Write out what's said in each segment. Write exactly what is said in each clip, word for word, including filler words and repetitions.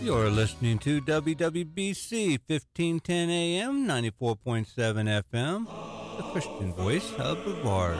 You're listening to W W B C fifteen ten A M, ninety-four point seven F M, the Christian voice of Brevard.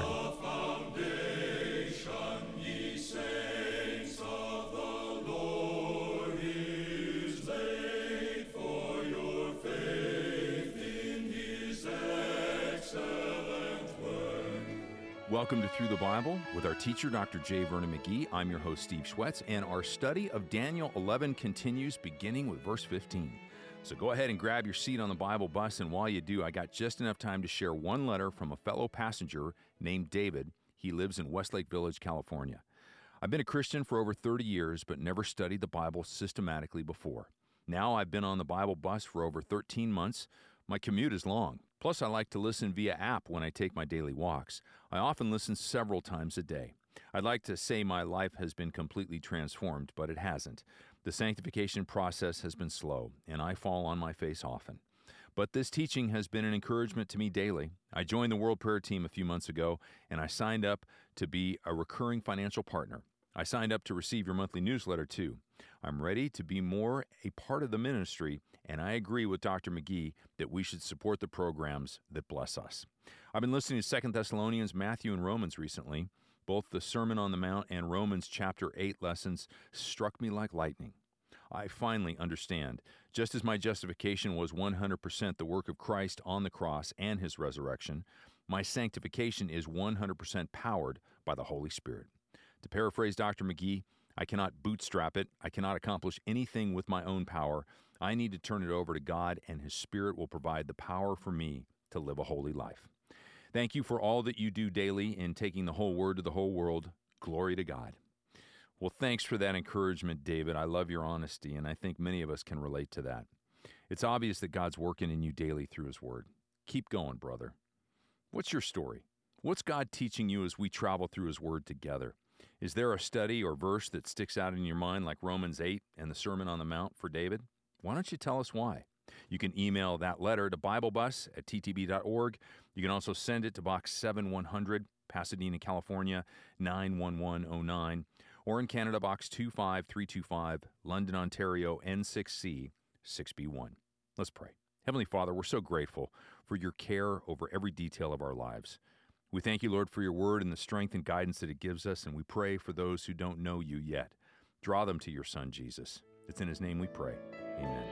Welcome to Through the Bible with our teacher, Doctor J. Vernon McGee. I'm your host, Steve Schwetz, and our study of Daniel eleven continues beginning with verse fifteen. So go ahead and grab your seat on the Bible bus, and while you do, I got just enough time to share one letter from a fellow passenger named David. He lives in Westlake Village, California. I've been a Christian for over thirty years, but never studied the Bible systematically before. Now I've been on the Bible bus for over thirteen months. My commute is long. Plus, I like to listen via app when I take my daily walks. I often listen several times a day. I'd like to say my life has been completely transformed, but it hasn't. The sanctification process has been slow, and I fall on my face often. But this teaching has been an encouragement to me daily. I joined the World Prayer Team a few months ago, and I signed up to be a recurring financial partner. I signed up to receive your monthly newsletter, too. I'm ready to be more a part of the ministry, and I agree with Doctor McGee that we should support the programs that bless us. I've been listening to Second Thessalonians, Matthew, and Romans recently. Both the Sermon on the Mount and Romans chapter eight lessons struck me like lightning. I finally understand. Just as my justification was one hundred percent the work of Christ on the cross and his resurrection, my sanctification is one hundred percent powered by the Holy Spirit. To paraphrase Doctor McGee, I cannot bootstrap it. I cannot accomplish anything with my own power. I need to turn it over to God, and his Spirit will provide the power for me to live a holy life. Thank you for all that you do daily in taking the whole word to the whole world. Glory to God. Well, thanks for that encouragement, David. I love your honesty, and I think many of us can relate to that. It's obvious that God's working in you daily through his word. Keep going, brother. What's your story? What's God teaching you as we travel through his word together? Is there a study or verse that sticks out in your mind like Romans eight and the Sermon on the Mount for David? Why don't you tell us why? You can email that letter to biblebus at t t b dot org. You can also send it to Box seventy-one hundred, Pasadena, California, nine one one oh nine, or in Canada, Box two five three two five, London, Ontario, N six C six B one. Let's pray. Heavenly Father, we're so grateful for your care over every detail of our lives. We thank you, Lord, for your word and the strength and guidance that it gives us, and we pray for those who don't know you yet. Draw them to your Son, Jesus. It's in his name we pray. Amen.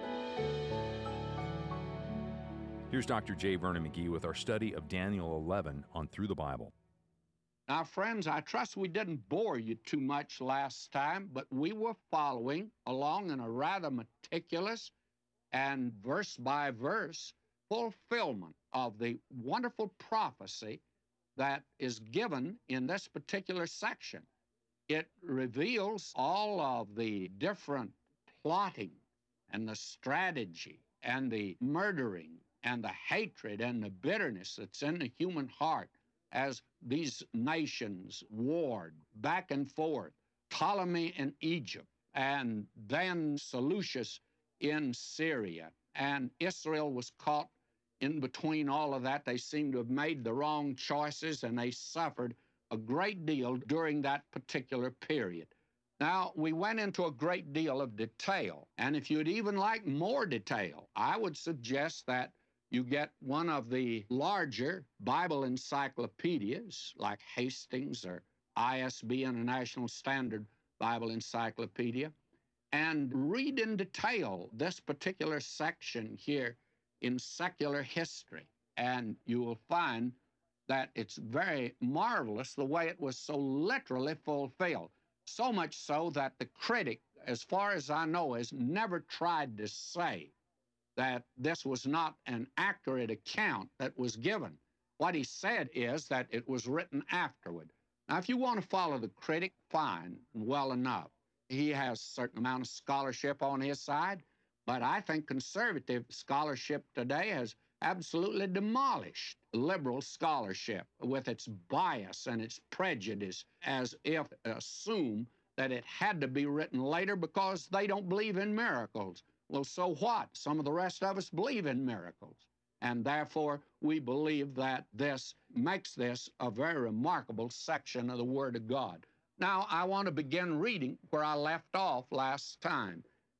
Here's Doctor J. Vernon McGee with our study of Daniel eleven on Through the Bible. Now, friends, I trust we didn't bore you too much last time, but we were following along in a rather meticulous and verse-by-verse fulfillment of the wonderful prophecy that is given in this particular section. It reveals all of the different plotting and the strategy and the murdering and the hatred and the bitterness that's in the human heart as these nations warred back and forth. Ptolemy in Egypt, and then Seleucus in Syria, and Israel was caught in between all of that. They seem to have made the wrong choices, and they suffered a great deal during that particular period. Now, we went into a great deal of detail, and if you'd even like more detail, I would suggest that you get one of the larger Bible encyclopedias, like Hastings or I S B, International Standard Bible Encyclopedia, and read in detail this particular section here in secular history, and you will find that it's very marvelous the way it was so literally fulfilled. So much so that the critic, as far as I know, has never tried to say that this was not an accurate account that was given. What he said is that it was written afterward. Now, if you want to follow the critic, fine, well enough. He has a certain amount of scholarship on his side, but I think conservative scholarship today has absolutely demolished liberal scholarship with its bias and its prejudice, as if assume that it had to be written later because they don't believe in miracles. Well, so what? Some of the rest of us believe in miracles. And therefore, we believe that this makes this a very remarkable section of the Word of God. Now, I want to begin reading where I left off last time.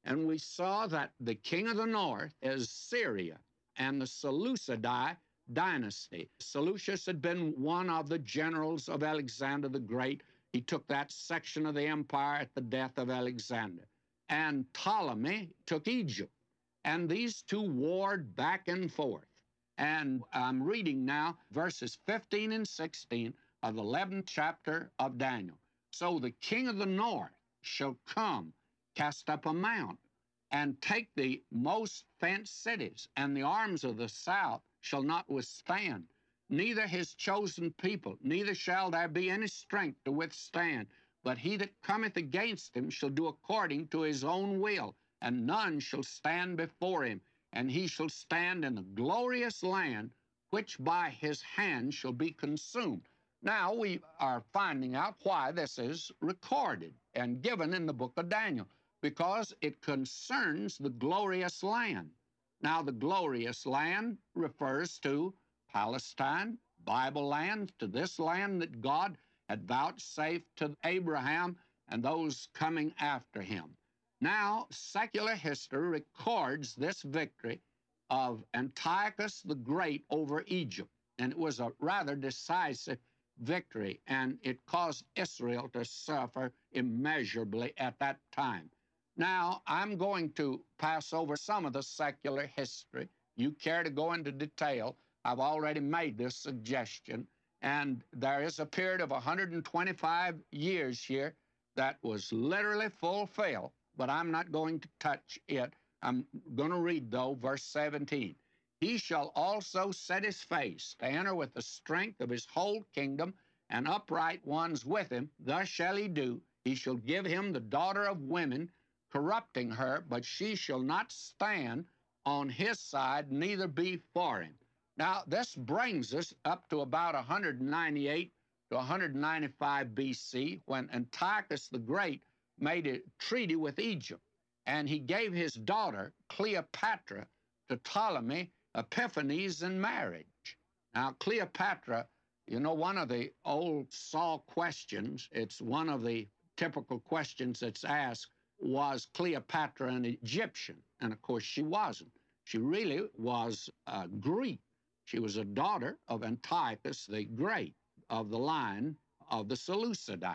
And we saw that the king of the north is Syria and the Seleucidid dynasty. Seleucus had been one of the generals of Alexander the Great. He took that section of the empire at the death of Alexander. And Ptolemy took Egypt. And these two warred back and forth. And I'm reading now verses fifteen and sixteen of the eleventh chapter of Daniel. So the king of the north shall come, cast up a mount, and take the most fenced cities, and the arms of the south shall not withstand, neither his chosen people, neither shall there be any strength to withstand. But he that cometh against him shall do according to his own will, and none shall stand before him. And he shall stand in the glorious land, which by his hand shall be consumed. Now we are finding out why this is recorded and given in the book of Daniel, because it concerns the glorious land. Now, the glorious land refers to Palestine, Bible land, to this land that God had vouchsafed to Abraham and those coming after him. Now, secular history records this victory of Antiochus the Great over Egypt, and it was a rather decisive victory, and it caused Israel to suffer immeasurably at that time. Now, I'm going to pass over some of the secular history. You care to go into detail, I've already made this suggestion, and there is a period of one hundred twenty-five years here that was literally fulfilled, but I'm not going to touch it. I'm going to read, though, verse seventeen. He shall also set his face to enter with the strength of his whole kingdom, and upright ones with him. Thus shall he do. He shall give him the daughter of women, corrupting her, but she shall not stand on his side, neither be for him. Now, this brings us up to about one hundred ninety-eight to one hundred ninety-five B C, when Antiochus the Great made a treaty with Egypt, and he gave his daughter, Cleopatra, to Ptolemy Epiphanes in marriage. Now, Cleopatra, you know, one of the old Saul questions, it's one of the typical questions that's asked, was Cleopatra an Egyptian? And of course she wasn't. She really was uh, Greek. She was a daughter of Antiochus the Great, of the line of the Seleucidae.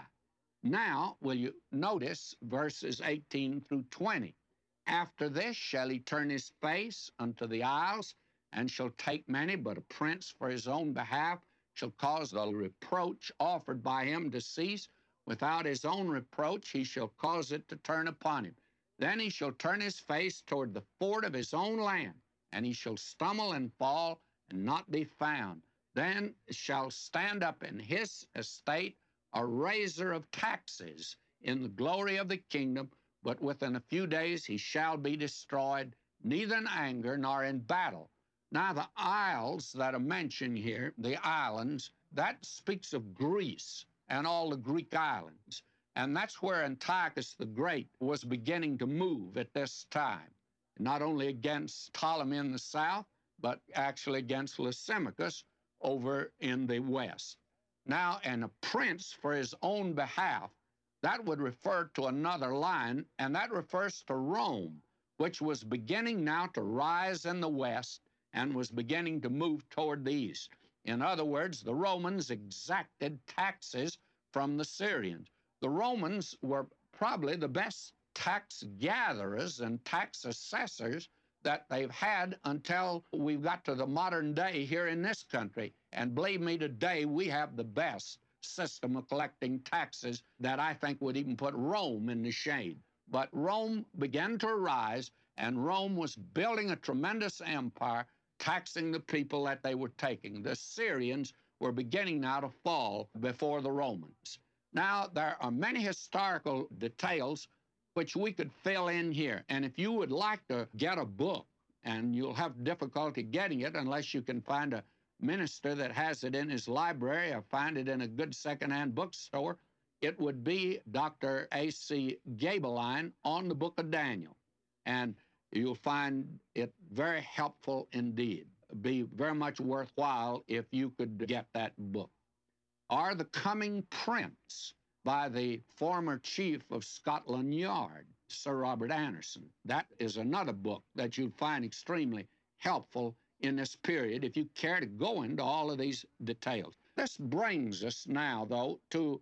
Now, will you notice verses eighteen through twenty? After this shall he turn his face unto the isles, and shall take many, but a prince for his own behalf shall cause the reproach offered by him to cease. Without his own reproach he shall cause it to turn upon him. Then he shall turn his face toward the fort of his own land, and he shall stumble and fall and not be found. Then shall stand up in his estate a raiser of taxes in the glory of the kingdom, but within a few days he shall be destroyed, neither in anger nor in battle. Now the isles that are mentioned here, the islands, that speaks of Greece and all the Greek islands. And that's where Antiochus the Great was beginning to move at this time, not only against Ptolemy in the south, but actually against Lysimachus over in the west. Now, and a prince for his own behalf, that would refer to another line, and that refers to Rome, which was beginning now to rise in the west and was beginning to move toward the east. In other words, the Romans exacted taxes from the Syrians. The Romans were probably the best tax gatherers and tax assessors that they've had until we got to the modern day here in this country. And believe me, today we have the best system of collecting taxes that I think would even put Rome in the shade. But Rome began to arise, and Rome was building a tremendous empire, taxing the people that they were taking. The Syrians were beginning now to fall before the Romans. Now, there are many historical details which we could fill in here. And if you would like to get a book, and you'll have difficulty getting it unless you can find a minister that has it in his library or find it in a good secondhand bookstore, it would be Doctor A C Gabeline on the book of Daniel. And you'll find it very helpful indeed. It'd be very much worthwhile if you could get that book. Or The Coming Prince by the former chief of Scotland Yard. Sir Robert Anderson. That is another book that you'll find extremely helpful in this period if you care to go into all of these details. This brings us now, though, to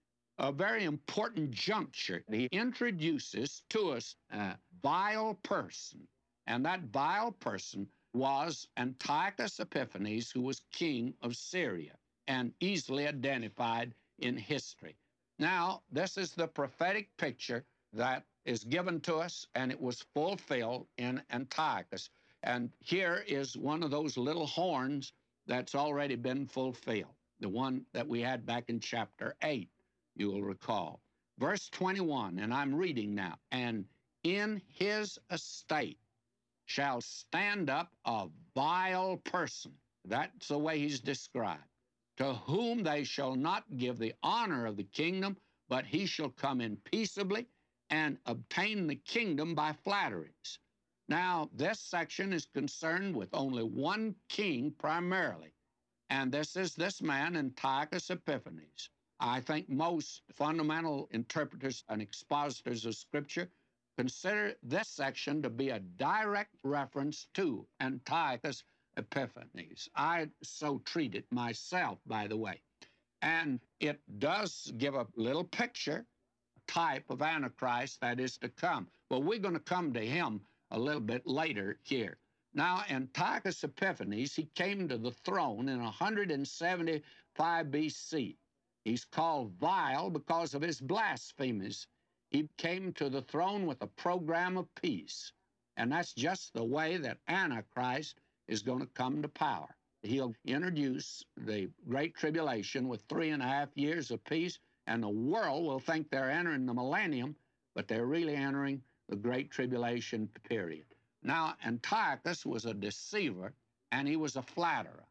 a very important juncture. He introduces to us a vile person, and that vile person was Antiochus Epiphanes, who was king of Syria and easily identified in history. Now, this is the prophetic picture that is given to us, and it was fulfilled in Antiochus. And here is one of those little horns that's already been fulfilled, the one that we had back in chapter eight, you will recall. Verse twenty-one, and I'm reading now, and in his estate shall stand up a vile person. That's the way he's described. To whom they shall not give the honor of the kingdom, but he shall come in peaceably and obtain the kingdom by flatteries. Now, this section is concerned with only one king primarily, and this is this man, Antiochus Epiphanes. I think most fundamental interpreters and expositors of Scripture consider this section to be a direct reference to Antiochus Epiphanes. I so treat it myself, by the way. And it does give a little picture, type of Antichrist that is to come. Well, we're going to come to him a little bit later here. Now, Antiochus Epiphanes, he came to the throne in one seventy-five B C. He's called vile because of his blasphemies. He came to the throne with a program of peace. And that's just the way that Antichrist is going to come to power. He'll introduce the Great Tribulation with three and a half years of peace, and the world will think they're entering the millennium, but they're really entering the Great Tribulation period. Now, Antiochus was a deceiver, and he was a flatterer.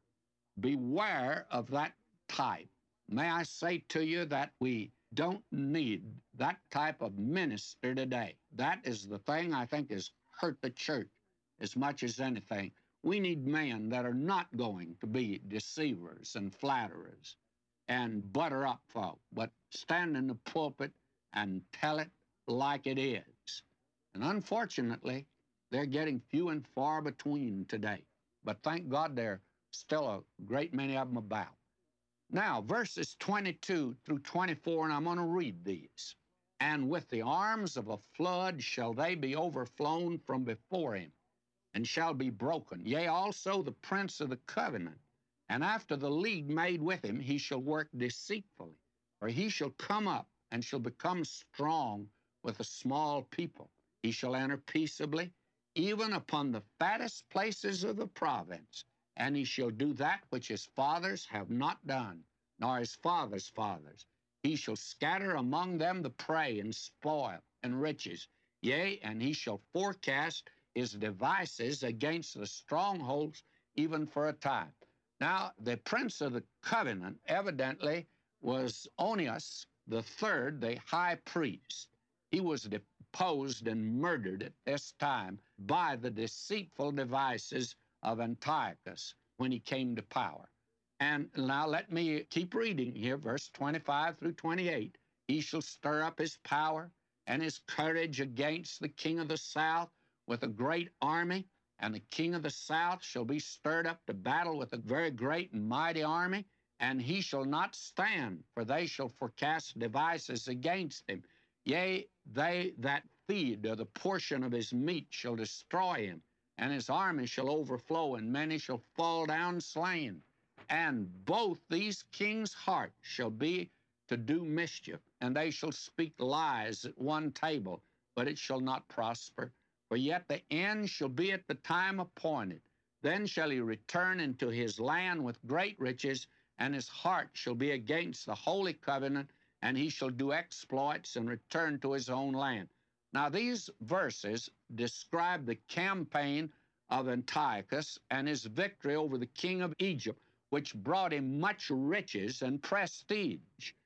Beware of that type. May I say to you that we don't need that type of minister today. That is the thing I think has hurt the church as much as anything. We need men that are not going to be deceivers and flatterers and butter up folk, but stand in the pulpit and tell it like it is. And unfortunately, they're getting few and far between today. But thank God there are still a great many of them about. Now, verses twenty-two through twenty-four, and I'm going to read these. And with the arms of a flood shall they be overflown from before him, and shall be broken. Yea, also the prince of the covenant. And after the league made with him, he shall work deceitfully. For he shall come up, and shall become strong with a small people. He shall enter peaceably, even upon the fattest places of the province. And he shall do that which his fathers have not done, nor his fathers' fathers. He shall scatter among them the prey and spoil and riches. Yea, and he shall forecast his devices against the strongholds, even for a time. Now, the prince of the covenant evidently was Onias the third, the high priest. He was deposed and murdered at this time by the deceitful devices of Antiochus when he came to power. And now let me keep reading here, verse twenty-five through twenty-eight. He shall stir up his power and his courage against the king of the south with a great army, and the king of the south shall be stirred up to battle with a very great and mighty army, and he shall not stand, for they shall forecast devices against him. Yea, they that feed or the portion of his meat shall destroy him, and his army shall overflow, and many shall fall down slain. And both these kings' hearts shall be to do mischief, and they shall speak lies at one table, but it shall not prosper. For yet the end shall be at the time appointed. Then shall he return into his land with great riches, and his heart shall be against the holy covenant, and he shall do exploits and return to his own land. Now, these verses describe the campaign of Antiochus and his victory over the king of Egypt, which brought him much riches and prestige.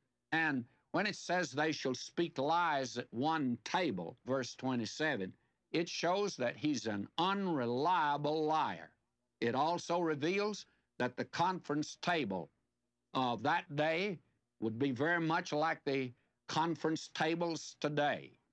And when it says they shall speak lies at one table, verse twenty-seven, it shows that he's an unreliable liar. It also reveals that the conference table of that day would be very much like the conference tables today.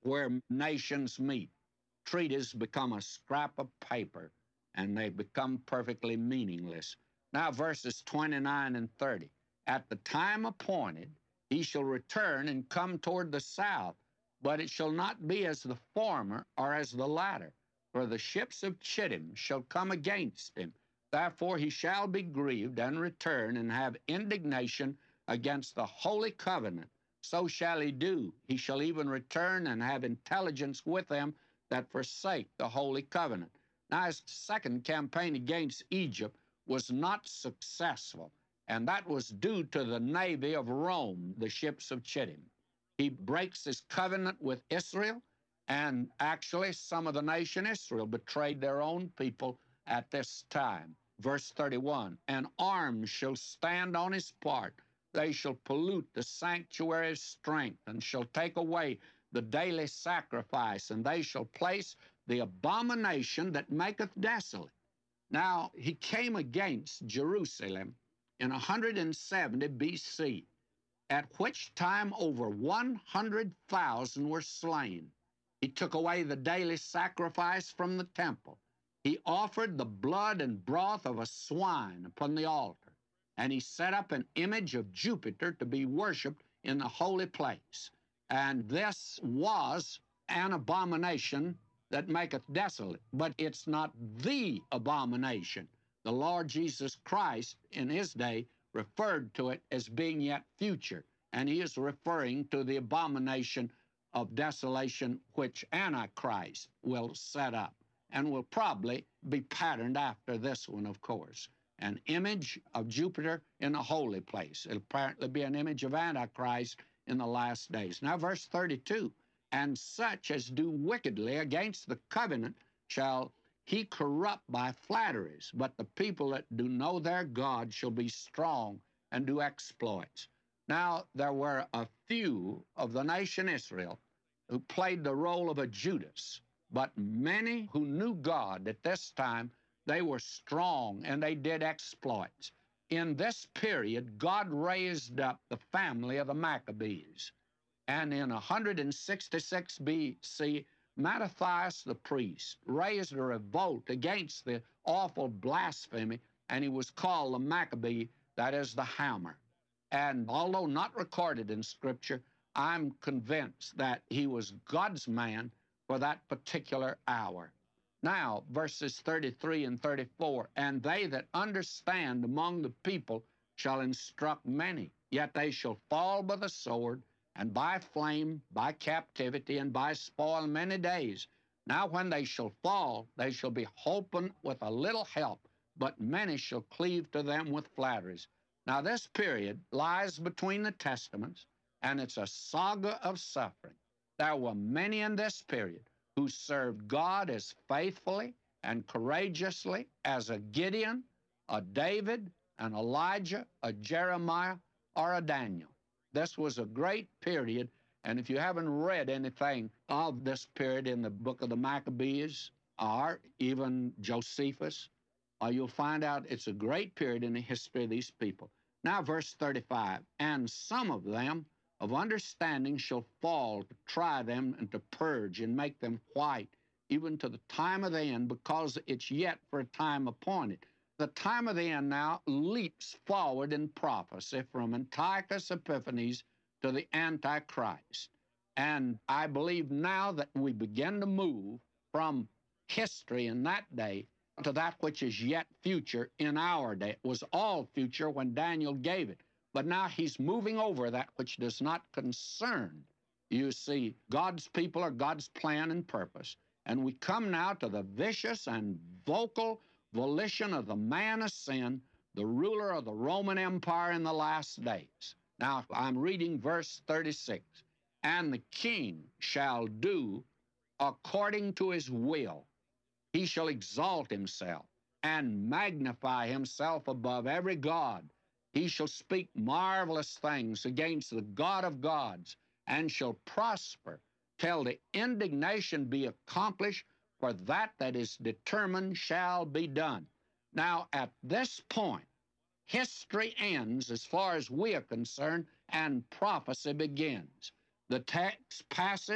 where nations meet. Treaties become a scrap of paper, and they become perfectly meaningless. Now, verses twenty-nine and thirty. At the time appointed, he shall return and come toward the south, but it shall not be as the former or as the latter. For the ships of Chittim shall come against him. Therefore he shall be grieved and return and have indignation against the holy covenant. So shall he do. He shall even return and have intelligence with them that forsake the holy covenant. Now, his second campaign against Egypt was not successful, and that was due to the navy of Rome, the ships of Chittim. He breaks his covenant with Israel, and actually some of the nation Israel betrayed their own people at this time. Verse thirty-one, and arms shall stand on his part. They shall pollute the sanctuary's strength, and shall take away the daily sacrifice, and they shall place the abomination that maketh desolate. Now, he came against Jerusalem in one hundred seventy B C, at which time over one hundred thousand were slain. He took away the daily sacrifice from the temple. He offered the blood and broth of a swine upon the altar, and he set up an image of Jupiter to be worshipped in the holy place. And this was an abomination that maketh desolate, but it's not the abomination. The Lord Jesus Christ in his day referred to it as being yet future, and he is referring to the abomination of desolation which Antichrist will set up, and will probably be patterned after this one, of course. An image of Jupiter in the holy place. It'll apparently be an image of Antichrist in the last days. Now, verse thirty-two, and such as do wickedly against the covenant shall he corrupt by flatteries, but the people that do know their God shall be strong and do exploits. Now, there were a few of the nation Israel who played the role of a Judas, but many who knew God at this time, they were strong and they did exploits. In this period, God raised up the family of the Maccabees. And in one hundred sixty-six B C, Mattathias the priest raised a revolt against the awful blasphemy, and he was called the Maccabee, that is the hammer. And although not recorded in Scripture, I'm convinced that he was God's man for that particular hour. Now, verses thirty-three and thirty-four, and they that understand among the people shall instruct many, yet they shall fall by the sword, and by flame, by captivity, and by spoil many days. Now when they shall fall, they shall be holpen with a little help, but many shall cleave to them with flatteries. Now this period lies between the Testaments, and it's a saga of suffering. There were many in this period who served God as faithfully and courageously as a Gideon, a David, an Elijah, a Jeremiah, or a Daniel. This was a great period, and if you haven't read anything of this period in the book of the Maccabees or even Josephus, uh, you'll find out it's a great period in the history of these people. Now, verse thirty-five, and some of them of understanding shall fall to try them and to purge and make them white, even to the time of the end, because it's yet for a time appointed. The time of the end now leaps forward in prophecy from Antiochus Epiphanes to the Antichrist. And I believe now that we begin to move from history in that day to that which is yet future in our day. It was all future when Daniel gave it. But now he's moving over that which does not concern. You see, God's people are God's plan and purpose. And we come now to the vicious and vocal volition of the man of sin, the ruler of the Roman Empire in the last days. Now, I'm reading verse thirty-six. And the king shall do according to his will. He shall exalt himself and magnify himself above every god. He shall speak marvelous things against the God of gods, and shall prosper till the indignation be accomplished, for that that is determined shall be done. Now, at this point, history ends as far as we are concerned, and prophecy begins. The text passes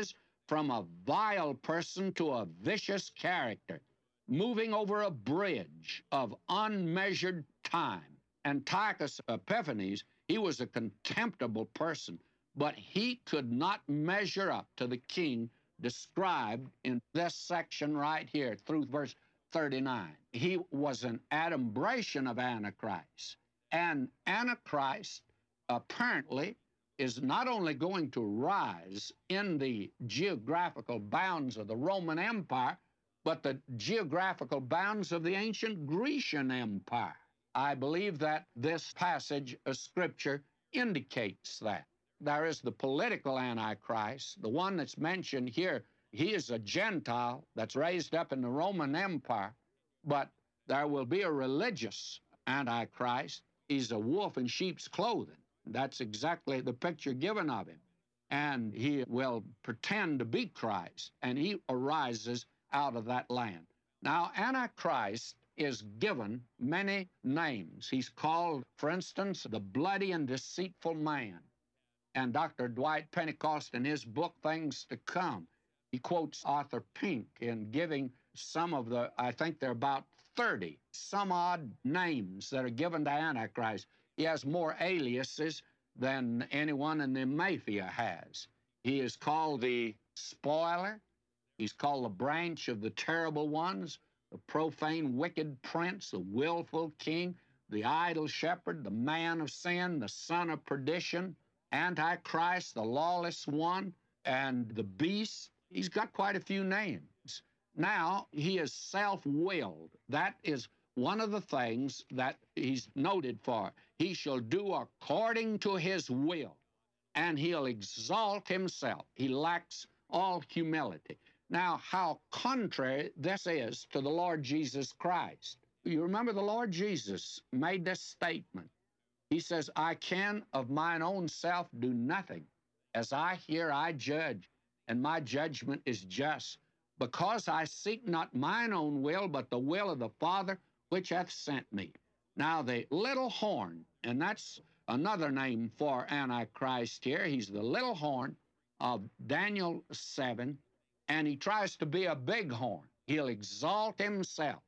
from a vile person to a vicious character, moving over a bridge of unmeasured time. Antiochus Epiphanes, he was a contemptible person, but he could not measure up to the king described in this section right here through verse thirty-nine. He was an adumbration of Antichrist. And Antichrist apparently is not only going to rise in the geographical bounds of the Roman Empire, but the geographical bounds of the ancient Grecian Empire. I believe that this passage of Scripture indicates that. There is the political Antichrist, the one that's mentioned here. He is a Gentile that's raised up in the Roman Empire, but there will be a religious Antichrist. He's a wolf in sheep's clothing. That's exactly the picture given of him. And he will pretend to be Christ, and he arises out of that land. Now, Antichrist is given many names. He's called, for instance, the bloody and deceitful man. And Doctor Dwight Pentecost, in his book, Things to Come, he quotes Arthur Pink in giving some of the, I think there are about thirty some odd names that are given to Antichrist. He has more aliases than anyone in the Mafia has. He is called the spoiler. He's called the branch of the terrible ones, the profane, wicked prince, the willful king, the idle shepherd, the man of sin, the son of perdition, Antichrist, the lawless one, and the beast. He's got quite a few names. Now, he is self-willed. That is one of the things that he's noted for. He shall do according to his will, and he'll exalt himself. He lacks all humility. Now, how contrary this is to the Lord Jesus Christ. You remember the Lord Jesus made this statement. He says, I can of mine own self do nothing. As I hear, I judge, and my judgment is just, because I seek not mine own will, but the will of the Father which hath sent me. Now, the little horn, and that's another name for Antichrist here. He's the little horn of Daniel seven, and he tries to be a big horn. He'll exalt himself.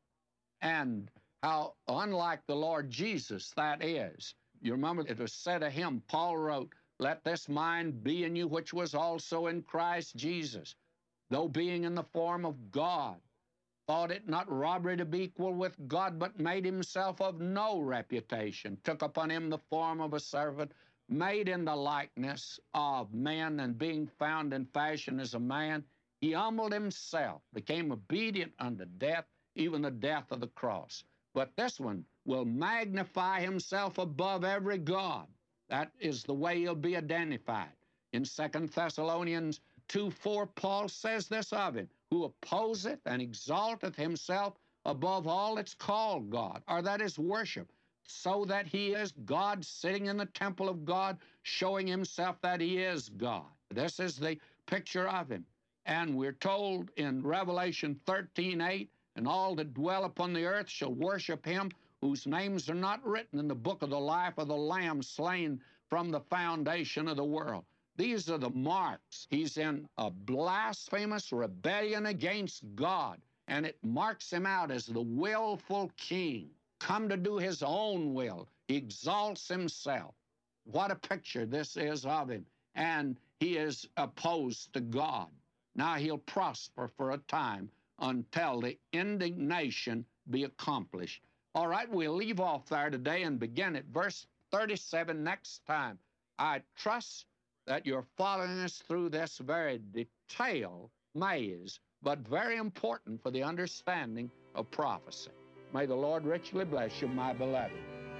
And how unlike the Lord Jesus that is. You remember it was said of him, Paul wrote, let this mind be in you which was also in Christ Jesus, though being in the form of God, thought it not robbery to be equal with God, but made himself of no reputation, took upon him the form of a servant, made in the likeness of men, and being found in fashion as a man, he humbled himself, became obedient unto death, even the death of the cross. But this one will magnify himself above every god. That is the way he'll be identified. In Second Thessalonians two four, Paul says this of him, who opposeth and exalteth himself above all that's called God, or that is worship, so that he is God sitting in the temple of God, showing himself that he is God. This is the picture of him. And we're told in Revelation thirteen eight, and all that dwell upon the earth shall worship him, whose names are not written in the book of the life of the Lamb slain from the foundation of the world. These are the marks. He's in a blasphemous rebellion against God, and it marks him out as the willful king, come to do his own will. He exalts himself. What a picture this is of him. And he is opposed to God. Now he'll prosper for a time until the indignation be accomplished. All right, we'll leave off there today and begin at verse thirty-seven next time. I trust that you're following us through this very detailed maze, but very important for the understanding of prophecy. May the Lord richly bless you, my beloved.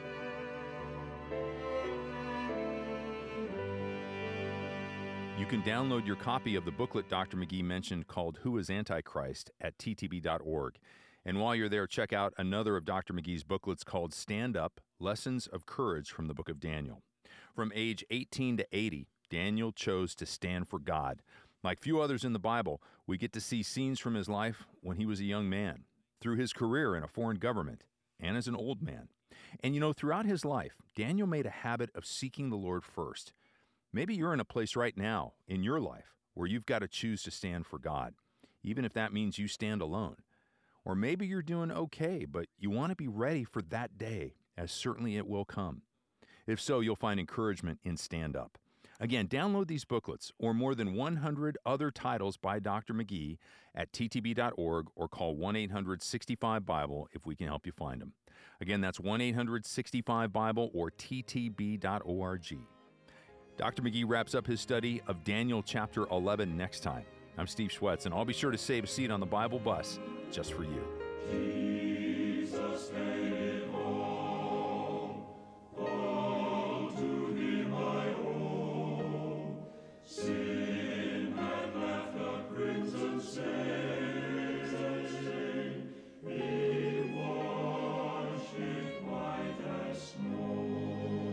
You can download your copy of the booklet Doctor McGee mentioned called Who is Antichrist at T T B dot org. And while you're there, check out another of Doctor McGee's booklets called Stand Up, Lessons of Courage from the Book of Daniel. From age eighteen to eighty, Daniel chose to stand for God. Like few others in the Bible, we get to see scenes from his life when he was a young man, through his career in a foreign government, and as an old man. And you know, throughout his life, Daniel made a habit of seeking the Lord first. Maybe you're in a place right now in your life where you've got to choose to stand for God, even if that means you stand alone. Or maybe you're doing okay, but you want to be ready for that day, as certainly it will come. If so, you'll find encouragement in Stand Up. Again, download these booklets or more than one hundred other titles by Doctor McGee at t t b dot org or call one eight hundred sixty-five Bible if we can help you find them. Again, that's one eight hundred sixty-five Bible or t t b dot org. Doctor McGee wraps up his study of Daniel chapter eleven next time. I'm Steve Schwetz, and I'll be sure to save a seat on the Bible bus just for you. Jesus made it all, all to thee my own. Sin had left a crimson stain, he washed it white as snow.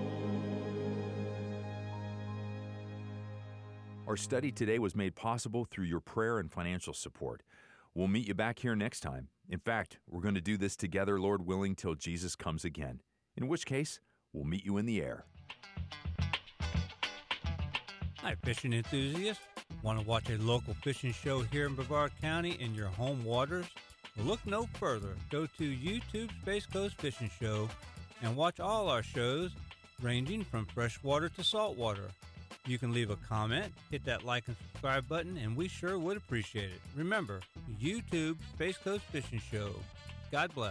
Our study today was made possible through your prayer and financial support. We'll meet you back here next time. In fact, we're going to do this together, Lord willing, till Jesus comes again, in which case, we'll meet you in the air. Hi, fishing enthusiasts. Want to watch a local fishing show here in Brevard County in your home waters? Well, look no further. Go to YouTube Space Coast Fishing Show and watch all our shows ranging from freshwater to saltwater. You can leave a comment, hit that like and subscribe button, and we sure would appreciate it. Remember, YouTube Space Coast Fishing Show. God bless.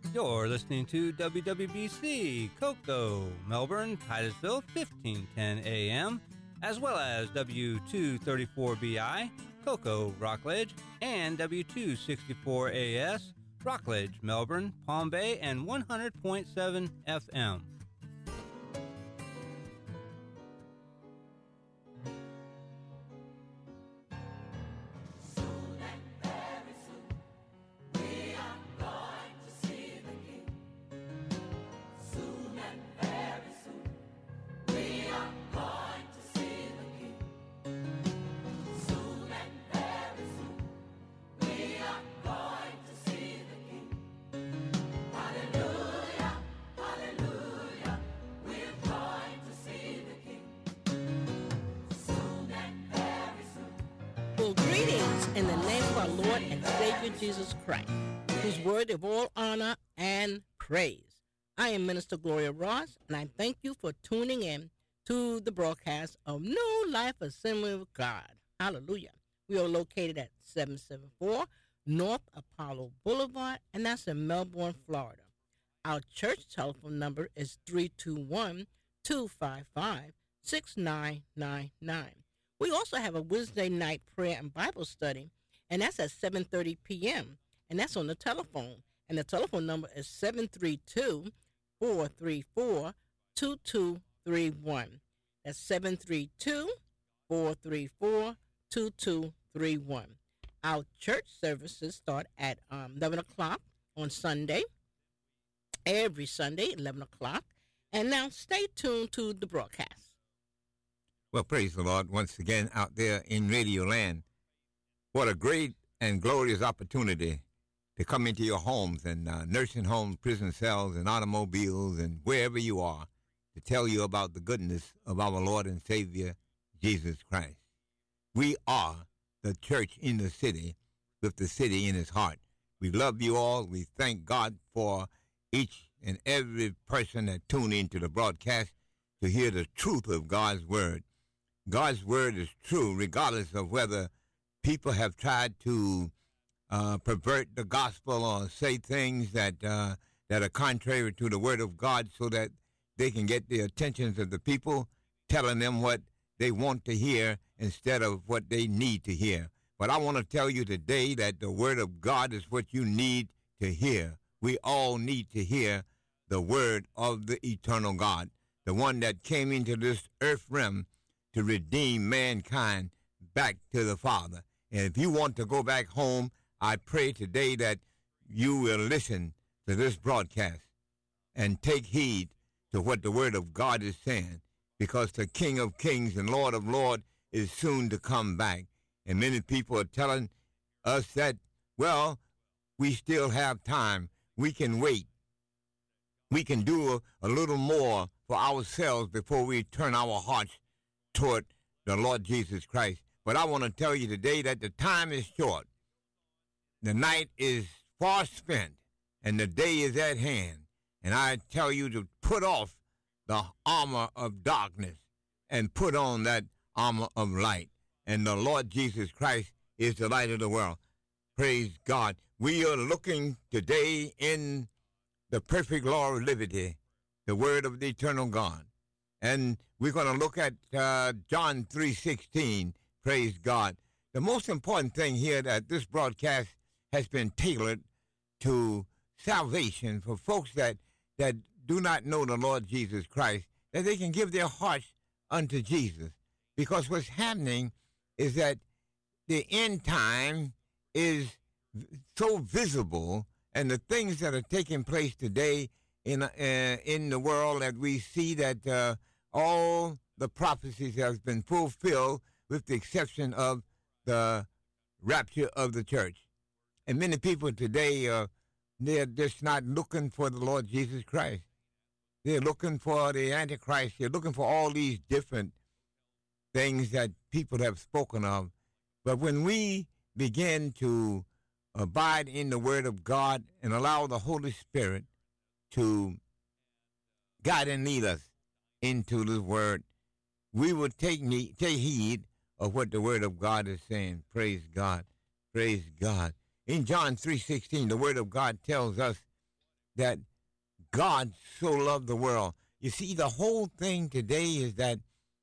You're listening to W W B C, Cocoa, Melbourne, Titusville, fifteen ten A M, as well as W two thirty-four B I, Cocoa, Rockledge, and W two sixty-four A S, Rockledge, Melbourne, Palm Bay, and one hundred point seven F M. Well, greetings in the name of our Lord and Savior Jesus Christ, who's worthy of all honor and praise. I am Minister Gloria Ross, and I thank you for tuning in to the broadcast of New Life Assembly of God. Hallelujah. We are located at seven seventy-four North Apollo Boulevard, and that's in Melbourne, Florida. Our church telephone number is three two one, two five five, six nine nine nine. We also have a Wednesday night prayer and Bible study, and that's at seven thirty p.m., and that's on the telephone. And the telephone number is seven three two, four three four, two two three one. That's seven three two, four three four, two two three one. Our church services start at um, eleven o'clock on Sunday, every Sunday, eleven o'clock. And now stay tuned to the broadcast. Well, praise the Lord once again out there in Radio Land. What a great and glorious opportunity to come into your homes and uh, nursing homes, prison cells, and automobiles, and wherever you are, to tell you about the goodness of our Lord and Savior, Jesus Christ. We are the church in the city with the city in his heart. We love you all. We thank God for each and every person that tuned into the broadcast to hear the truth of God's word. God's word is true regardless of whether people have tried to uh, pervert the gospel or say things that uh, that are contrary to the word of God so that they can get the attentions of the people, telling them what they want to hear instead of what they need to hear. But I want to tell you today that the word of God is what you need to hear. We all need to hear the word of the eternal God, the one that came into this earth realm to redeem mankind back to the Father. And if you want to go back home, I pray today that you will listen to this broadcast and take heed to what the word of God is saying, because the King of Kings and Lord of Lords is soon to come back. And many people are telling us that, well, we still have time. We can wait. We can do a, a little more for ourselves before we turn our hearts toward the Lord Jesus Christ. But I want to tell you today that the time is short. The night is far spent, and the day is at hand. And I tell you to put off the armor of darkness and put on that armor of light. And the Lord Jesus Christ is the light of the world. Praise God. We are looking today in the perfect law of liberty, the word of the eternal God. And we're going to look at uh, John three sixteen. Praise God. The most important thing here that this broadcast has been tailored to salvation for folks that, that do not know the Lord Jesus Christ, that they can give their hearts unto Jesus. Because what's happening is that the end time is so visible, and the things that are taking place today in, uh, in the world, that we see that uh, all the prophecies have been fulfilled with the exception of the rapture of the church. And many people today, uh, they're just not looking for the Lord Jesus Christ. They're looking for the Antichrist. They're looking for all these different things that people have spoken of. But when we begin to abide in the Word of God and allow the Holy Spirit to guide and lead us into this Word, we will take, ne- take heed of what the Word of God is saying. Praise God. Praise God. In John three sixteen, the Word of God tells us that God so loved the world. You see, the whole thing today is that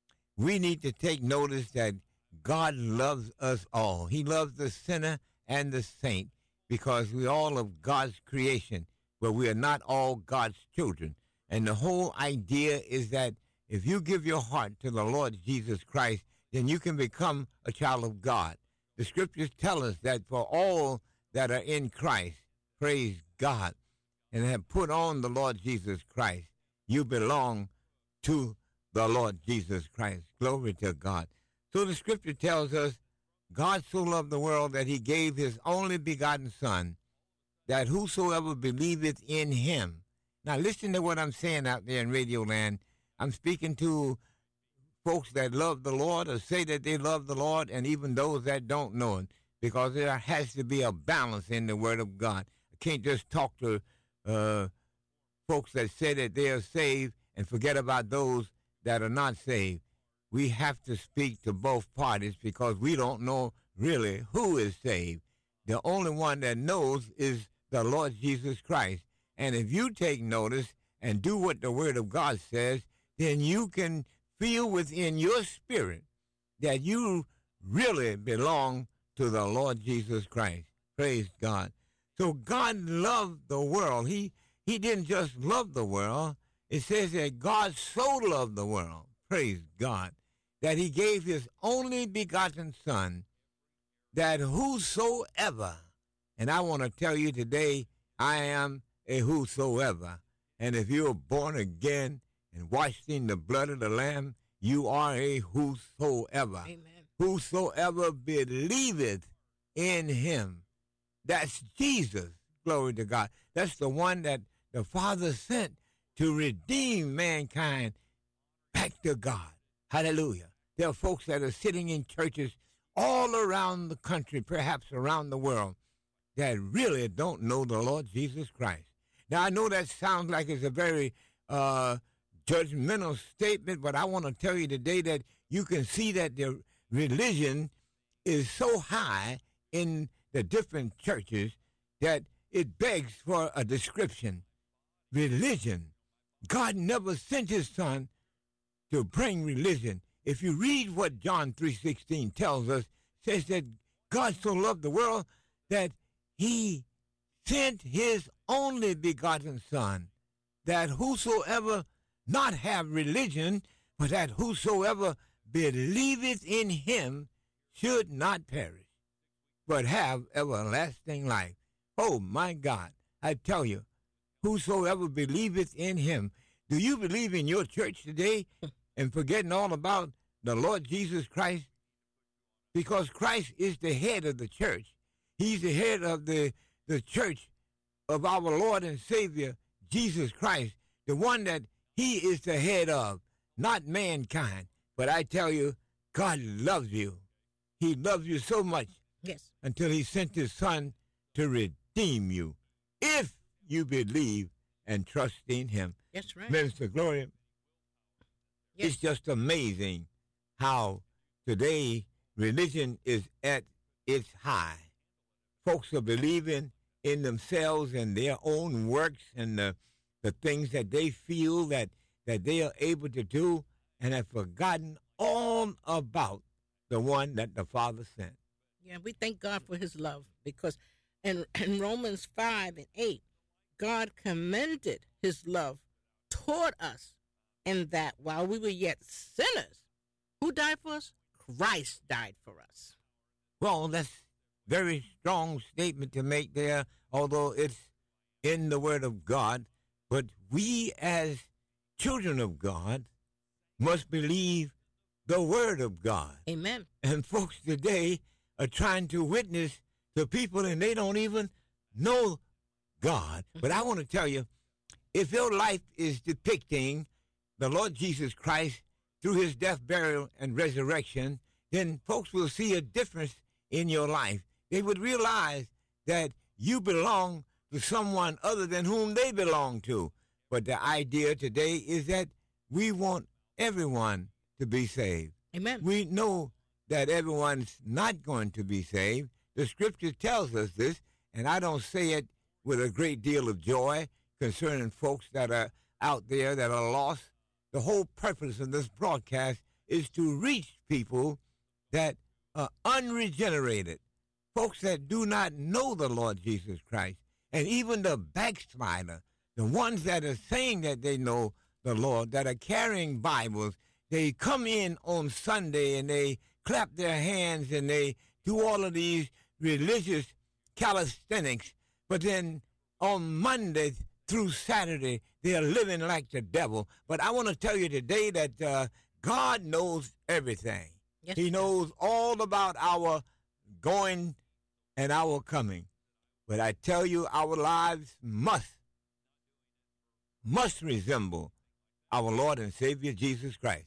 we need to take notice that God loves us all. He loves the sinner and the saint because we're all of God's creation, but we are not all God's children. And the whole idea is that if you give your heart to the Lord Jesus Christ, then you can become a child of God. The scriptures tell us that for all that are in Christ, praise God, and have put on the Lord Jesus Christ, you belong to the Lord Jesus Christ. Glory to God. So the scripture tells us, God so loved the world that he gave his only begotten Son, that whosoever believeth in him. Now listen to what I'm saying out there in Radio Land. I'm speaking to folks that love the Lord or say that they love the Lord, and even those that don't know it, because there has to be a balance in the Word of God. I can't just talk to uh, folks that say that they are saved and forget about those that are not saved. We have to speak to both parties because we don't know really who is saved. The only one that knows is the Lord Jesus Christ. And if you take notice and do what the Word of God says, then you can feel within your spirit that you really belong to the Lord Jesus Christ. Praise God. So God loved the world. He, he didn't just love the world. It says that God so loved the world, praise God, that he gave his only begotten Son, that whosoever, and I want to tell you today, I am a whosoever. And if you are born again and washed in the blood of the Lamb, you are a whosoever. Amen. Whosoever believeth in him. That's Jesus. Glory to God. That's the one that the Father sent to redeem mankind back to God. Hallelujah. There are folks that are sitting in churches all around the country, perhaps around the world, that really don't know the Lord Jesus Christ. Now, I know that sounds like it's a very uh, judgmental statement, but I want to tell you today that you can see that the religion is so high in the different churches that it begs for a description. Religion. God never sent his Son to bring religion. If you read what John three sixteen tells us, it says that God so loved the world that he sent his only begotten Son, that whosoever not have religion, but that whosoever believeth in him should not perish, but have everlasting life. Oh, my God, I tell you, whosoever believeth in him. Do you believe in your church today and forgetting all about the Lord Jesus Christ? Because Christ is the head of the church. He's the head of the, the church of our Lord and Savior, Jesus Christ, the one that he is the head of, not mankind. But I tell you, God loves you. He loves you so much. Yes. Until he sent his Son to redeem you, if you believe and trust in him. That's right. Minister Gloria, Yes. it's just amazing how today religion is at its high. Folks are believing in themselves and their own works and the, the things that they feel that, that they are able to do, and have forgotten all about the one that the Father sent. Yeah, we thank God for his love because in, in Romans five and eight, God commended his love toward us in that while we were yet sinners, who died for us? Christ died for us. Well, that's a very strong statement to make there, although it's in the Word of God. But we as children of God must believe the Word of God. Amen. And folks today are trying to witness to people and they don't even know God. But I want to tell you, if your life is depicting the Lord Jesus Christ through his death, burial, and resurrection, then folks will see a difference in your life. They would realize that you belong to someone other than whom they belong to. But the idea today is that we want everyone to be saved. Amen. We know that everyone's not going to be saved. The scripture tells us this, and I don't say it with a great deal of joy, concerning folks that are out there that are lost. The whole purpose of this broadcast is to reach people that are unregenerated, folks that do not know the Lord Jesus Christ, and even the backslider, the ones that are saying that they know the Lord, that are carrying Bibles. They come in on Sunday and they clap their hands and they do all of these religious calisthenics, but then on Monday through Saturday, they are living like the devil. But I want to tell you today that uh, God knows everything. Yes, he knows all about our going and our coming. But I tell you, our lives must, must resemble our Lord and Savior Jesus Christ.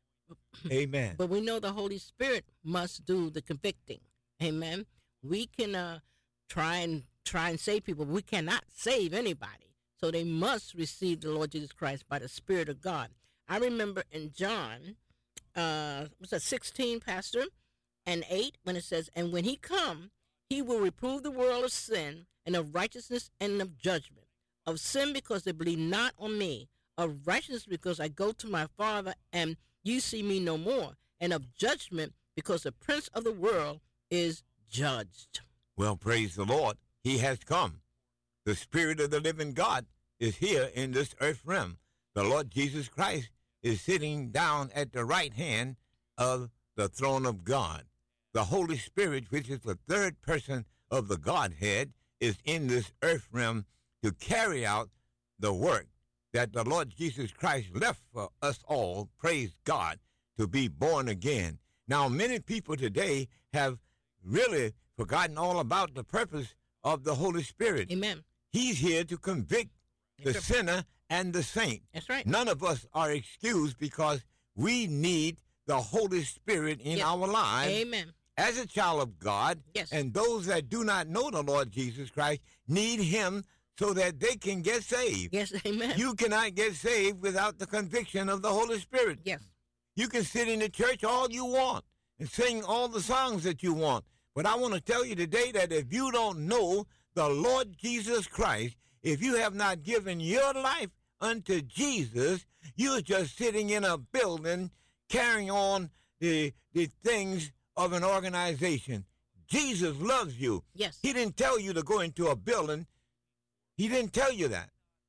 Amen. But we know the Holy Spirit must do the convicting. Amen. We can uh, try and try and save people. We cannot save anybody. So they must receive the Lord Jesus Christ by the Spirit of God. I remember in John, uh, was that sixteen, Pastor, and eight, when it says, "And when he come, he will reprove the world of sin and of righteousness and of judgment. Of sin because they believe not on me. Of righteousness because I go to my Father and you see me no more. And of judgment because the prince of the world is judged." Well, praise the Lord. He has come. The Spirit of the living God is here in this earth realm. The Lord Jesus Christ is sitting down at the right hand of the throne of God. The Holy Spirit, which is the third person of the Godhead, is in this earth realm to carry out the work that the Lord Jesus Christ left for us all, praise God, to be born again. Now, many people today have really forgotten all about the purpose of the Holy Spirit. Amen. He's here to convict the That's sinner and the saint. That's right. None of us are excused because we need the Holy Spirit in Yes. our lives. Amen. As a child of God, Yes. and those that do not know the Lord Jesus Christ need him so that they can get saved. Yes, amen. You cannot get saved without the conviction of the Holy Spirit. Yes. You can sit in the church all you want and sing all the songs that you want. But I want to tell you today that if you don't know the Lord Jesus Christ, if you have not given your life unto Jesus, you're just sitting in a building carrying on the, the things of an organization. Jesus loves you. Yes. He didn't tell you to go into a building. He didn't tell you that.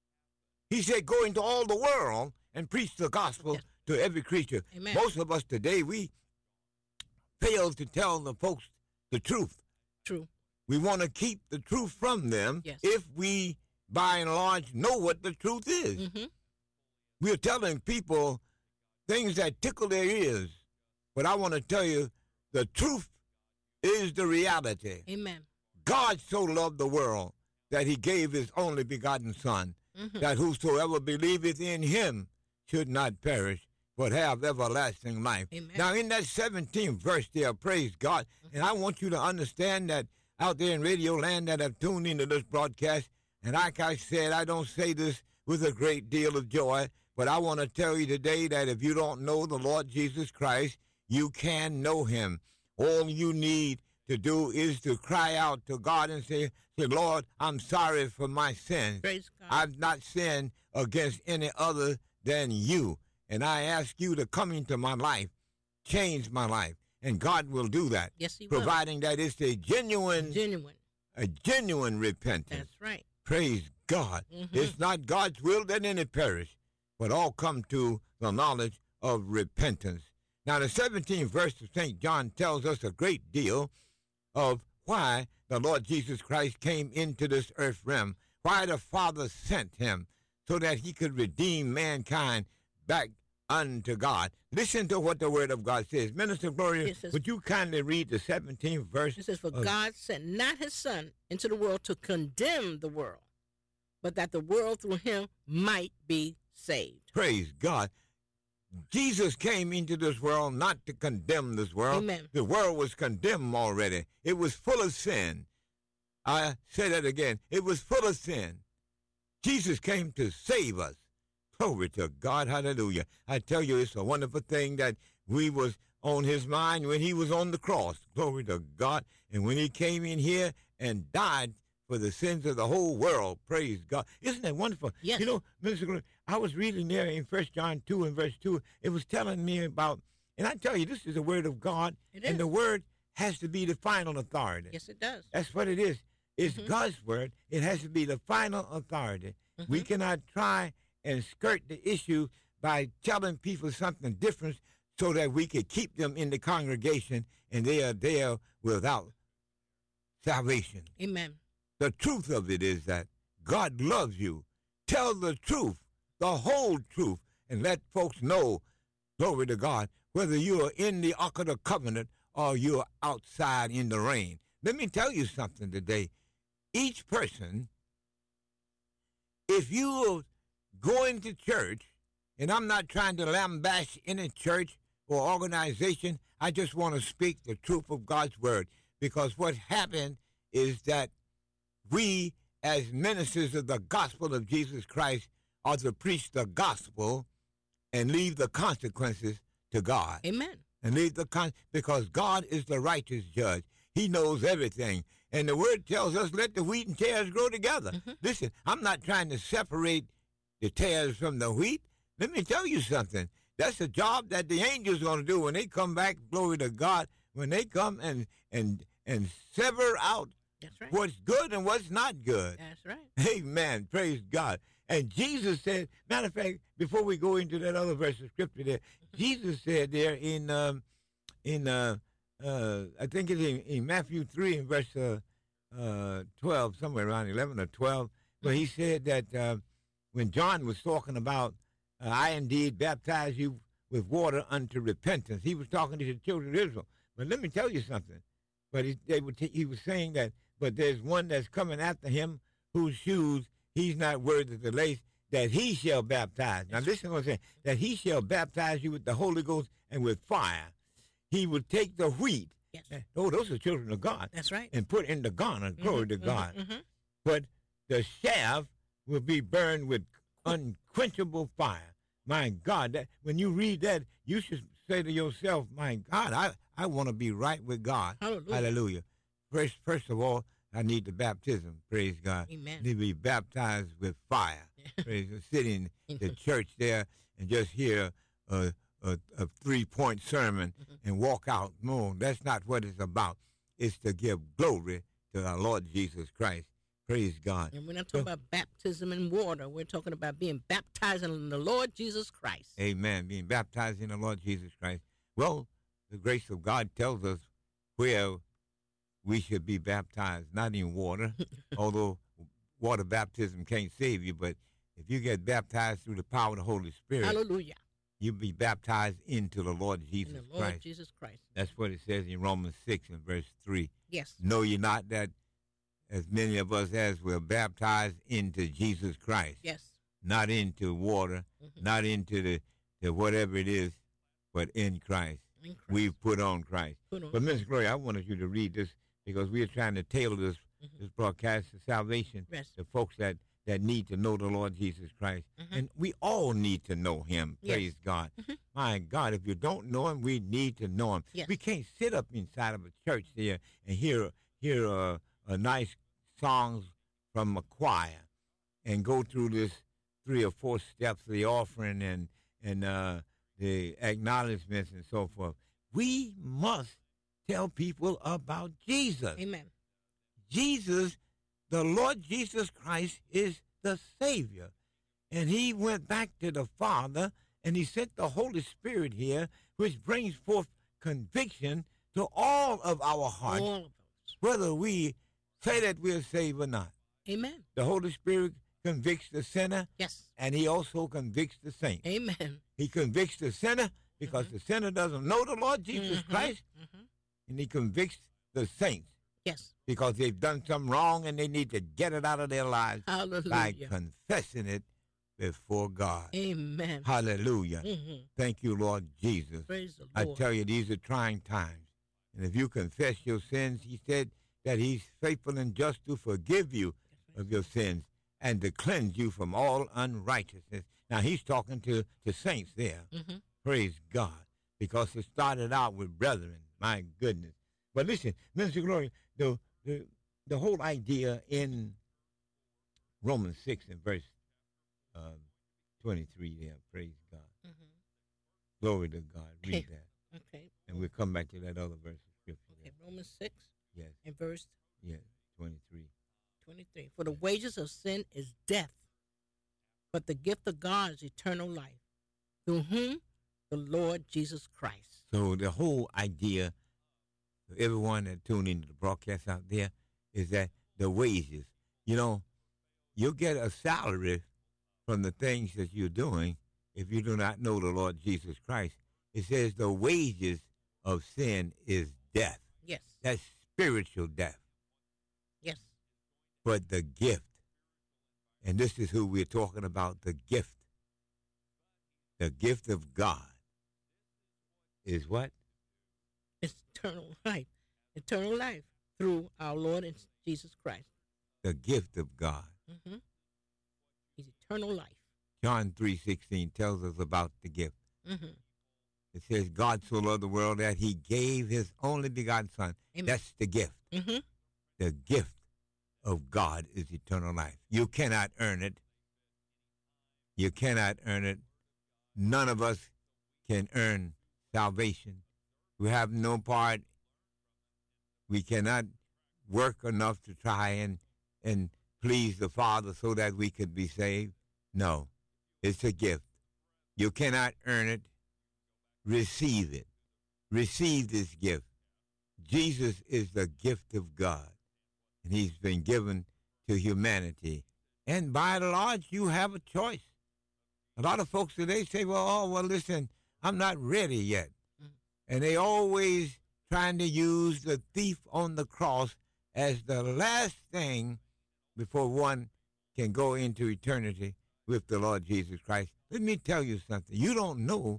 He said go into all the world and preach the gospel Yes. to every creature. Amen. Most of us today, we fail to tell the folks the truth. True. We want to keep the truth from them Yes. if we, by and large, know what the truth is. Mm-hmm. We're telling people things that tickle their ears. But I want to tell you, the truth is the reality. Amen. God so loved the world that he gave his only begotten Son, Mm-hmm. that whosoever believeth in him should not perish, but have everlasting life. Amen. Now, in that seventeenth verse there, praise God, and I want you to understand that out there in Radio Land that have tuned into this broadcast, and like I said, I don't say this with a great deal of joy, but I want to tell you today that if you don't know the Lord Jesus Christ, you can know him. All you need to do is to cry out to God and say, say, Lord, I'm sorry for my sins. Praise God. I've not sinned against any other than you. And I ask you to come into my life, change my life. And God will do that. Yes, he will. Providing that it's a genuine, Genuine. a genuine repentance. That's right. Praise God. Mhm. It's not God's will that any perish, but all come to the knowledge of repentance. Now, the seventeenth verse of Saint John tells us a great deal of why the Lord Jesus Christ came into this earth realm, why the Father sent him, so that he could redeem mankind back unto God. Listen to what the Word of God says. Minister Gloria, It says- would you kindly read the seventeenth verse? It says, "For of- God sent not his Son into the world to condemn the world, but that the world through him might be saved." Praise God. Jesus came into this world not to condemn this world. Amen. The world was condemned already. It was full of sin. I say that again. It was full of sin. Jesus came to save us. Glory to God. Hallelujah. I tell you, it's a wonderful thing that we was on his mind when he was on the cross. Glory to God. And when he came in here and died for the sins of the whole world. Praise God. Isn't that wonderful? Yes. You know, Minister Gloria, I was reading there in First John two and verse two. It was telling me about, and I tell you, this is the word of God. It and is. the word has to be the final authority. Yes, it does. That's what it is. It's Mhm. God's word. It has to be the final authority. We Mhm. cannot try and skirt the issue by telling people something different so that we could keep them in the congregation and they are there without salvation. Amen. The truth of it is that God loves you. Tell the truth, the whole truth, and let folks know, glory to God, whether you are in the Ark of the Covenant or you're outside in the rain. Let me tell you something today. Each person, if you are going to church, and I'm not trying to lambaste any church or organization, I just want to speak the truth of God's word. Because what happened is that we, as ministers of the gospel of Jesus Christ, are to preach the gospel and leave the consequences to God. Amen. And leave the con because God is the righteous judge. He knows everything. And the word tells us, let the wheat and tares grow together. Mhm. Listen, I'm not trying to separate the tares from the wheat. Let me tell you something. That's a job that the angels are going to do when they come back, glory to God, when they come and and and sever out That's right. what's good and what's not good. That's right. Amen. Praise God. And Jesus said, matter of fact, before we go into that other verse of scripture there, Jesus said there in um, in uh, uh, I think it's in, in Matthew three in verse uh, uh, twelve, somewhere around eleven or twelve, where he said that uh, when John was talking about uh, I indeed baptize you with water unto repentance, he was talking to the children of Israel. But let me tell you something. But he, they would t- he was saying that, but there's one that's coming after him whose shoes he's not worthy to lace, that he shall baptize. Now listen to what I'm saying. That he shall baptize you with the Holy Ghost and with fire. He would take the wheat. Yes. Oh, those are children of God. That's right. And put in the garner. Glory Mhm, to mhm, God. mhm. But the shaft will be burned with unquenchable fire. My God, that when you read that, you should say to yourself, my God, I, I want to be right with God. Hallelujah. Hallelujah. First, first of all, I need the baptism. Praise God. Amen. I need to be baptized with fire. Praise God. Sit in the church there and just hear a, a, a three-point sermon and walk out. No, that's not what it's about. It's to give glory to our Lord Jesus Christ. Praise God. And we're not talking about baptism in water. We're talking about being baptized in the Lord Jesus Christ. Amen. Being baptized in the Lord Jesus Christ. Well, the grace of God tells us where we should be baptized, not in water, although water baptism can't save you, but if you get baptized through the power of the Holy Spirit, Hallelujah. you'll be baptized into the Lord Jesus In the Lord Christ. Jesus Christ. That's what it says in Romans six and verse three. Yes. Know ye not that as many of us as were baptized into Jesus Christ, Yes. not into water, Mhm. not into the, the whatever it is, but in Christ. In Christ. We put on Christ. Put on But Miss Gloria, I wanted you to read this because we are trying to tailor this Mhm. this broadcast to salvation Yes. to folks that, that need to know the Lord Jesus Christ. Mhm. And we all need to know him. Yes. Praise God. Mhm. My God, if you don't know him, we need to know him. Yes. We can't sit up inside of a church there and hear hear uh, a nice songs from a choir and go through this three or four steps of the offering and and uh, the acknowledgments and so forth. We must tell people about Jesus. Amen. Jesus, the Lord Jesus Christ, is the Savior. And he went back to the Father, and he sent the Holy Spirit here, which brings forth conviction to all of our hearts, All of those. whether we say that we're saved or not. Amen. The Holy Spirit convicts the sinner, Yes. and he also convicts the saint. Amen. He convicts the sinner because Mhm. the sinner doesn't know the Lord Jesus Mhm. Christ, Mhm. and he convicts the saints Yes. because they've done something wrong and they need to get it out of their lives by Hallelujah. confessing it before God. Amen. Hallelujah. Mhm. Thank you, Lord Jesus. Praise the I Lord. tell you, these are trying times. And if you confess your sins, he said that he's faithful and just to forgive you of your sins and to cleanse you from all unrighteousness. Now, he's talking to, to saints there. Mhm. Praise God. Because it started out with brethren. My goodness. But listen, Minister Gloria, the, the, the whole idea in Romans six and verse um, twenty-three there, praise God. Mm-hmm. Glory to God. Read Okay. that. Okay. And we'll come back to that other verse of scripture. Okay. Romans six Yes, and verse yes, twenty-three. twenty-three. For the wages of sin is death, but the gift of God is eternal life, through whom the Lord Jesus Christ. So the whole idea for everyone that tuned into the broadcast out there is that the wages, you know, you'll get a salary from the things that you're doing if you do not know the Lord Jesus Christ. It says the wages of sin is death. Yes. That's spiritual death. Yes. But the gift, and this is who we're talking about, the gift, the gift of God is what? It's eternal life. Eternal life through our Lord and Jesus Christ. The gift of God. Mm-hmm. It's eternal life. John three sixteen tells us about the gift. Mm-hmm. It says, God so loved the world that he gave his only begotten son. Amen. That's the gift. Mm-hmm. The gift of God is eternal life. You cannot earn it. You cannot earn it. None of us can earn salvation. We have no part. We cannot work enough to try and, and please the Father so that we could be saved. No, it's a gift. You cannot earn it. Receive it. Receive this gift. Jesus is the gift of God, and he's been given to humanity. And by and large, you have a choice. A lot of folks today say, well, oh, well, listen, I'm not ready yet. Mm. And they always trying to use the thief on the cross as the last thing before one can go into eternity with the Lord Jesus Christ. Let me tell you something. You don't know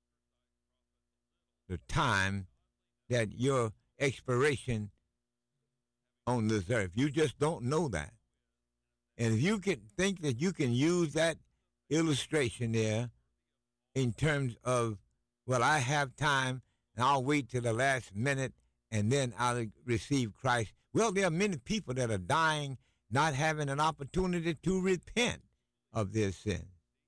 the time that your expiration on this earth. You just don't know that. And if you can think that you can use that illustration there in terms of, well, I have time and I'll wait till the last minute and then I'll receive Christ. Well, there are many people that are dying not having an opportunity to repent of their sin.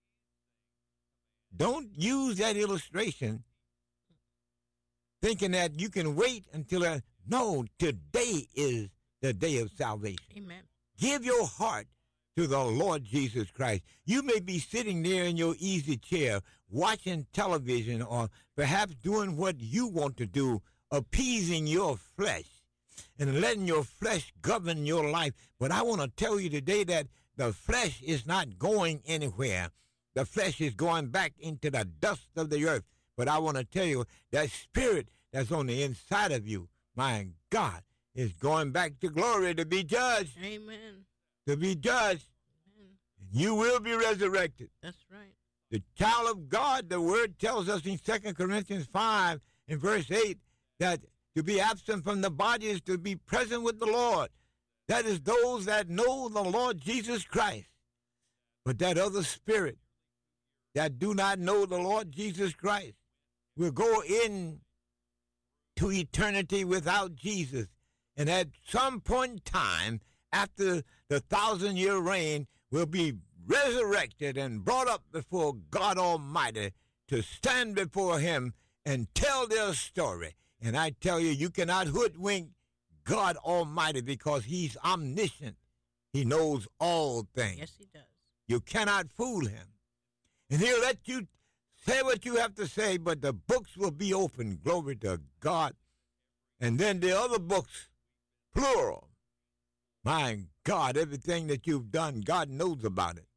Don't use that illustration thinking that you can wait until a, no, today is the day of salvation. Amen. Give your heart to the Lord Jesus Christ. You may be sitting there in your easy chair watching television or perhaps doing what you want to do, appeasing your flesh and letting your flesh govern your life. But I want to tell you today that the flesh is not going anywhere. The flesh is going back into the dust of the earth. But I want to tell you that spirit that's on the inside of you, my God, is going back to glory to be judged. Amen. To be judged. Amen. You will be resurrected. That's right. The child of God, the word tells us in Second Corinthians five and verse eight that to be absent from the body is to be present with the Lord. That is those that know the Lord Jesus Christ. But that other spirit that do not know the Lord Jesus Christ will go in to eternity without Jesus. And at some point in time, after the thousand-year reign, will be resurrected and brought up before God Almighty to stand before him and tell their story. And I tell you, you cannot hoodwink God Almighty because he's omniscient. He knows all things. Yes, he does. You cannot fool him. And he'll let you say what you have to say, but the books will be open. Glory to God. And then the other books, plural. My God, everything that you've done, God knows about it.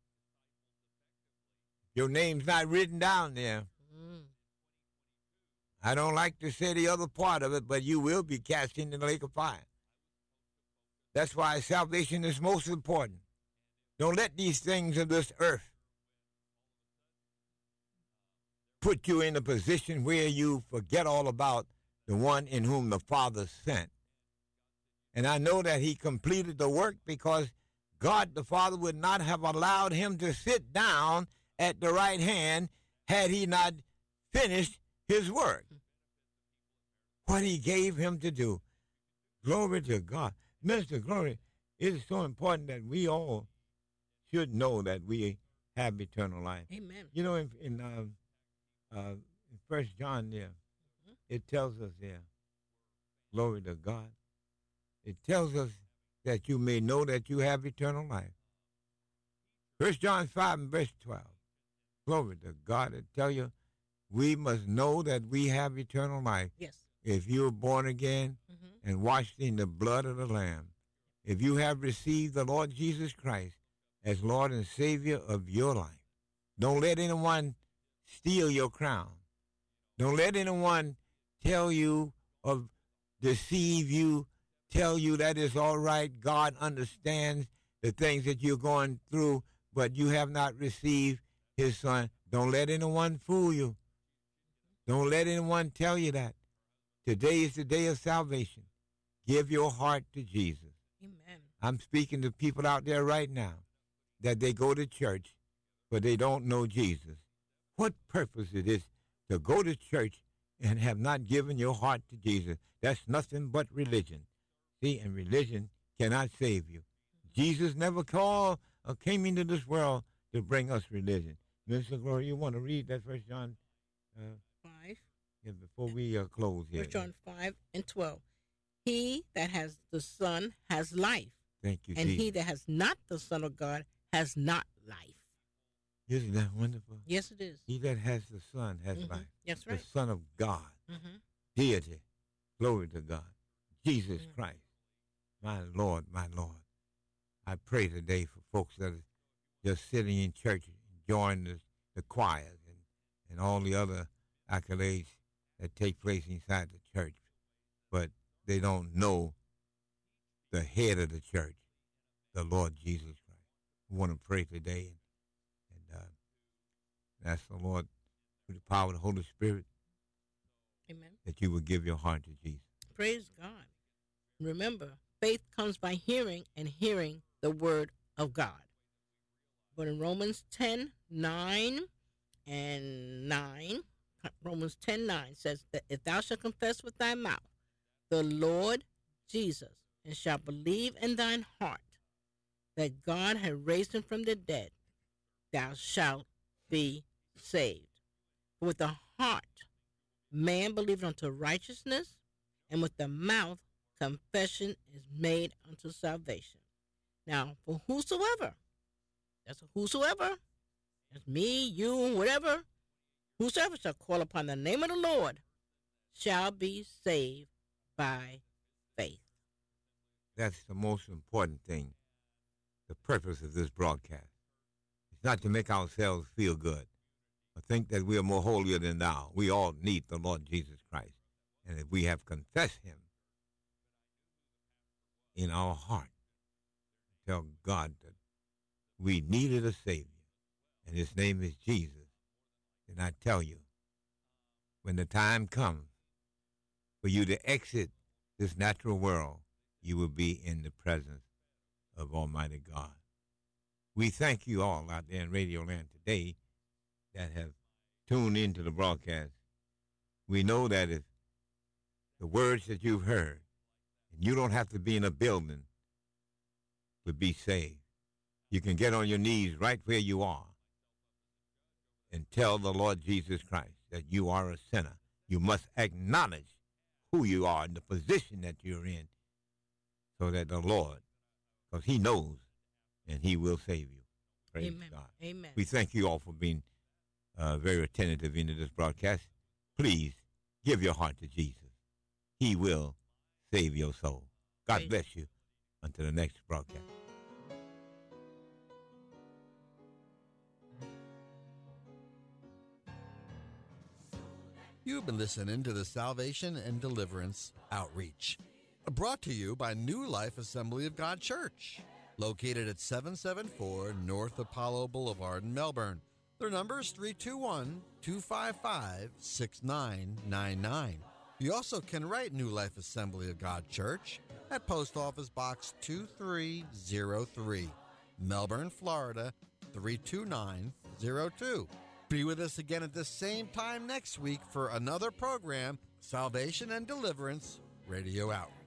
Your name's not written down there. Mm. I don't like to say the other part of it, but you will be cast into the lake of fire. That's why salvation is most important. Don't let these things of this earth put you in a position where you forget all about the one in whom the Father sent. And I know that he completed the work because God the Father would not have allowed him to sit down at the right hand had he not finished his work. What he gave him to do. Glory to God. Minister Glory, it is so important that we all should know that we have eternal life. Amen. You know, in, in, um, uh, in First John there, mm-hmm. it tells us there, glory to God, it tells us that you may know that you have eternal life. First John five and verse twelve, glory to God, it tells you we must know that we have eternal life. Yes. If you are born again mm-hmm. and washed in the blood of the Lamb, if you have received the Lord Jesus Christ as Lord and Savior of your life, don't let anyone steal your crown. Don't let anyone tell you or deceive you, tell you that it's all right. God understands the things that you're going through, but you have not received his son. Don't let anyone fool you. Don't let anyone tell you that. Today is the day of salvation. Give your heart to Jesus. Amen. I'm speaking to people out there right now that they go to church, but they don't know Jesus. What purpose it is to go to church and have not given your heart to Jesus? That's nothing but religion. See, and religion cannot save you. Jesus never called or came into this world to bring us religion. Mister Gloria, you want to read that First John uh, five? Yeah, before we uh, close here. First John five and twelve. He that has the Son has life. Thank you, And Jesus. he that has not the Son of God has not life. Isn't that wonderful? Yes, it is. He that has the Son has mm-hmm. life. That's right. The Son of God. Mm-hmm. Deity. Glory to God. Jesus mm-hmm. Christ. My Lord, my Lord. I pray today for folks that are just sitting in church, enjoying the, the choirs and, and all the other accolades that take place inside the church, but they don't know the head of the church, the Lord Jesus Christ. We want to pray today and, and uh, ask the Lord, through the power of the Holy Spirit, Amen. that you will give your heart to Jesus. Praise God. Remember, faith comes by hearing, and hearing the word of God. But in Romans ten, nine and nine, Romans ten, nine says that if thou shalt confess with thy mouth the Lord Jesus, and shalt believe in thine heart that God had raised him from the dead, thou shalt be saved. For with the heart man believeth unto righteousness, and with the mouth confession is made unto salvation. Now, for whosoever, that's a whosoever, that's me, you, whatever, whosoever shall call upon the name of the Lord shall be saved by faith. That's the most important thing, the purpose of this broadcast. It's not to make ourselves feel good or think that we are more holier than thou. We all need the Lord Jesus Christ. And if we have confessed him in our heart, tell God that we needed a Savior, and his name is Jesus, then I tell you, when the time comes for you to exit this natural world, you will be in the presence of Almighty God. We thank you all out there in Radio Land today that have tuned into the broadcast. We know that if the words that you've heard, and you don't have to be in a building to be saved. You can get on your knees right where you are and tell the Lord Jesus Christ that you are a sinner. You must acknowledge who you are and the position that you're in, so that the Lord, because he knows, and he will save you. Praise Amen. God. Amen. We thank you all for being uh, very attentive into this broadcast. Please give your heart to Jesus. He will save your soul. God Praise bless you. Until the next broadcast. You've been listening to the Salvation and Deliverance Outreach, brought to you by New Life Assembly of God Church, located at seven seventy-four North Apollo Boulevard in Melbourne. Their number is three two one, two five five, six nine nine nine. You also can write New Life Assembly of God Church at Post Office Box two three zero three, Melbourne, Florida three two nine zero two. Be with us again at the same time next week for another program, Salvation and Deliverance Radio Outreach.